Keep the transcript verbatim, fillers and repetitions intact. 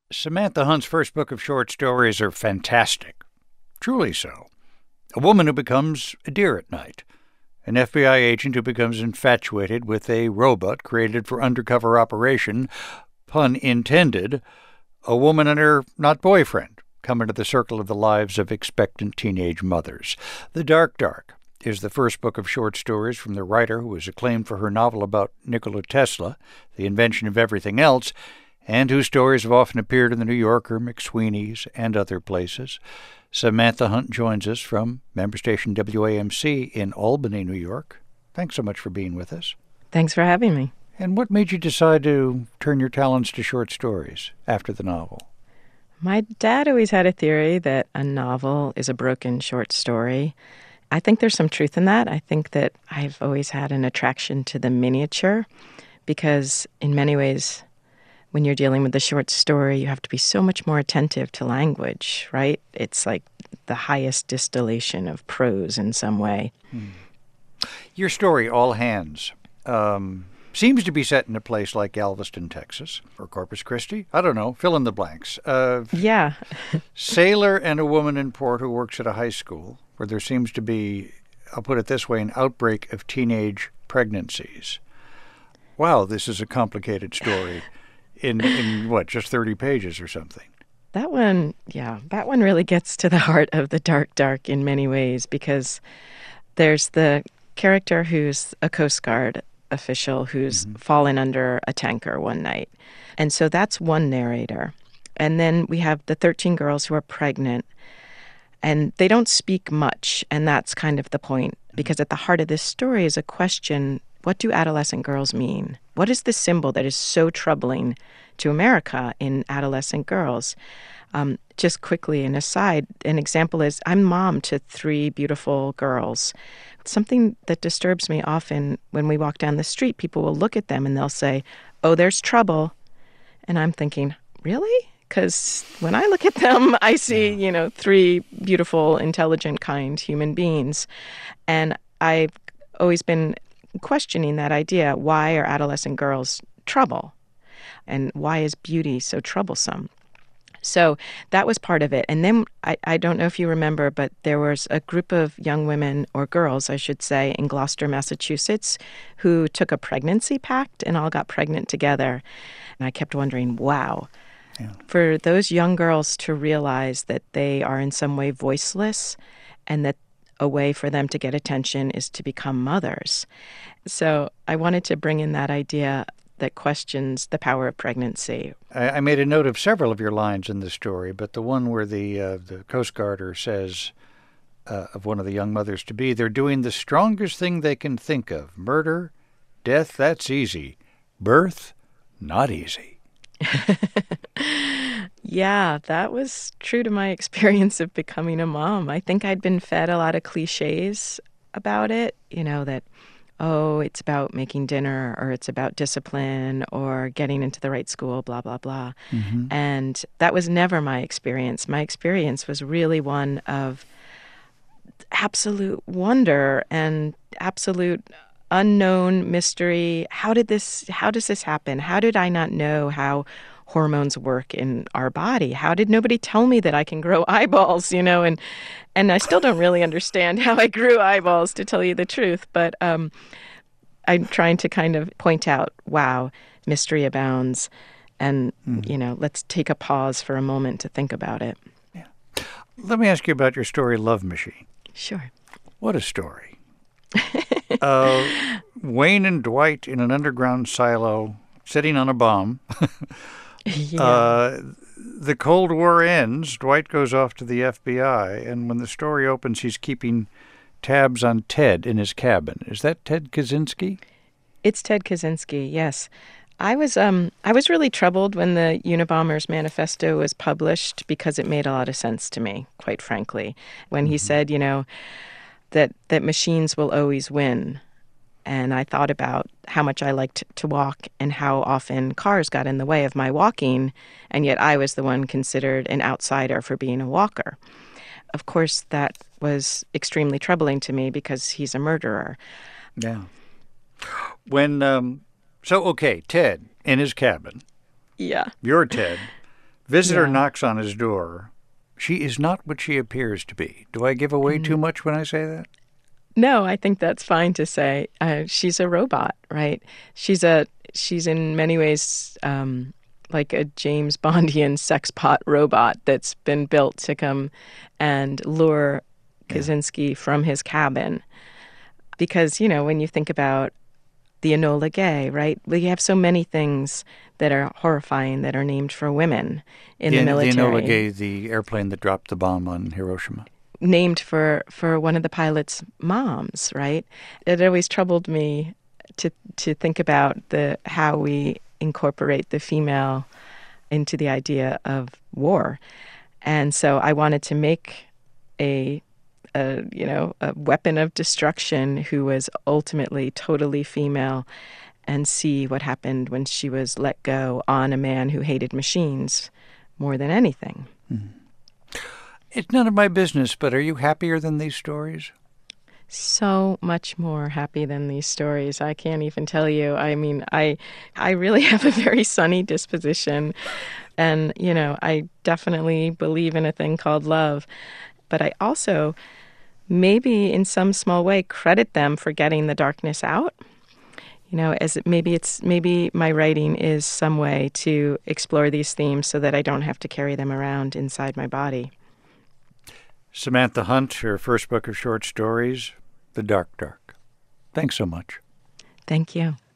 Samantha Hunt's first book of short stories are fantastic. Truly so. A woman who becomes a deer at night. An F B I agent who becomes infatuated with a robot created for undercover operation. Pun intended. A woman and her not boyfriend come into the circle of the lives of expectant teenage mothers. The Dark Dark is the first book of short stories from the writer who was acclaimed for her novel about Nikola Tesla, The Invention of Everything Else, and whose stories have often appeared in the New Yorker, McSweeney's, and other places. Samantha Hunt joins us from member station W A M C in Albany, New York. Thanks so much for being with us. Thanks for having me. And what made you decide to turn your talents to short stories after the novel? My dad always had a theory that a novel is a broken short story. I think there's some truth in that. I think that I've always had an attraction to the miniature because in many ways, when you're dealing with the short story, you have to be so much more attentive to language, right? It's like the highest distillation of prose in some way. Hmm. Your story, All Hands, um, seems to be set in a place like Galveston, Texas, or Corpus Christi. I don't know. Fill in the blanks. Uh, yeah. Sailor and a woman in port who works at a high school where there seems to be, I'll put it this way, an outbreak of teenage pregnancies. Wow, this is a complicated story. In, in what, just thirty pages or something? That one, yeah, that one really gets to the heart of the Dark Dark in many ways because there's the character who's a Coast Guard official who's mm-hmm. fallen under a tanker one night. And so that's one narrator. And then we have the thirteen girls who are pregnant, and they don't speak much, and that's kind of the point, because at the heart of this story is a question: what do adolescent girls mean? What is the symbol that is so troubling to America in adolescent girls? Um, just quickly, an aside, an example is I'm mom to three beautiful girls. Something that disturbs me often when we walk down the street, people will look at them and they'll say, "Oh, there's trouble." And I'm thinking, really? Because when I look at them, I see, you know, three beautiful, intelligent, kind human beings. And I've always been questioning that idea. Why are adolescent girls trouble? And why is beauty so troublesome? So that was part of it. And then I, I don't know if you remember, but there was a group of young women, or girls, I should say, in Gloucester, Massachusetts, who took a pregnancy pact and all got pregnant together. And I kept wondering, wow, yeah. For those young girls to realize that they are in some way voiceless and that a way for them to get attention is to become mothers. So I wanted to bring in that idea that questions the power of pregnancy. I, I made a note of several of your lines in the story, but the one where the uh, the Coast Guarder says uh, of one of the young mothers to be, they're doing the strongest thing they can think of. Murder, death, that's easy. Birth, not easy. Yeah, that was true to my experience of becoming a mom. I think I'd been fed a lot of cliches about it, you know, that, oh, it's about making dinner, or it's about discipline, or getting into the right school, blah, blah, blah. Mm-hmm. And that was never my experience. My experience was really one of absolute wonder and absolute unknown mystery. How did this, how does this happen? How did I not know how hormones work in our body? How did nobody tell me that I can grow eyeballs, you know? And and I still don't really understand how I grew eyeballs, to tell you the truth. But um, I'm trying to kind of point out, wow, mystery abounds. And, mm. you know, let's take a pause for a moment to think about it. Yeah. Let me ask you about your story, Love Machine. Sure. What a story. uh, Wayne and Dwight in an underground silo sitting on a bomb. Yeah. Uh, the Cold War ends. Dwight goes off to the F B I, and when the story opens, he's keeping tabs on Ted in his cabin. Is that Ted Kaczynski? It's Ted Kaczynski, yes. I was um I was really troubled when the Unabomber's manifesto was published because it made a lot of sense to me, quite frankly. When he mm-hmm. said, you know, that that machines will always win. And I thought about how much I liked to walk and how often cars got in the way of my walking, and yet I was the one considered an outsider for being a walker. Of course, that was extremely troubling to me because he's a murderer. Yeah. When, um, so, okay, Ted in his cabin. Yeah. You're Ted. Visitor Yeah. knocks on his door. She is not what she appears to be. Do I give away too much when I say that? No, I think that's fine to say. Uh, she's a robot, right? She's a she's in many ways um, like a James Bondian sex pot robot that's been built to come and lure Kaczynski from his cabin. Because, you know, when you think about the Enola Gay, right? We have so many things that are horrifying that are named for women in the, the military. The Enola Gay, the airplane that dropped the bomb on Hiroshima. Named for, for one of the pilot's moms, right? It always troubled me to to think about the how we incorporate the female into the idea of war. And so I wanted to make a, a you know, a weapon of destruction who was ultimately totally female and see what happened when she was let go on a man who hated machines more than anything. Mm-hmm. It's none of my business, but are you happier than these stories? So much more happy than these stories. I can't even tell you. I mean, I I really have a very sunny disposition. And, you know, I definitely believe in a thing called love. But I also, maybe in some small way, credit them for getting the darkness out. You know, as it, maybe it's maybe my writing is some way to explore these themes so that I don't have to carry them around inside my body. Samantha Hunt, her first book of short stories, The Dark Dark. Thanks so much. Thank you.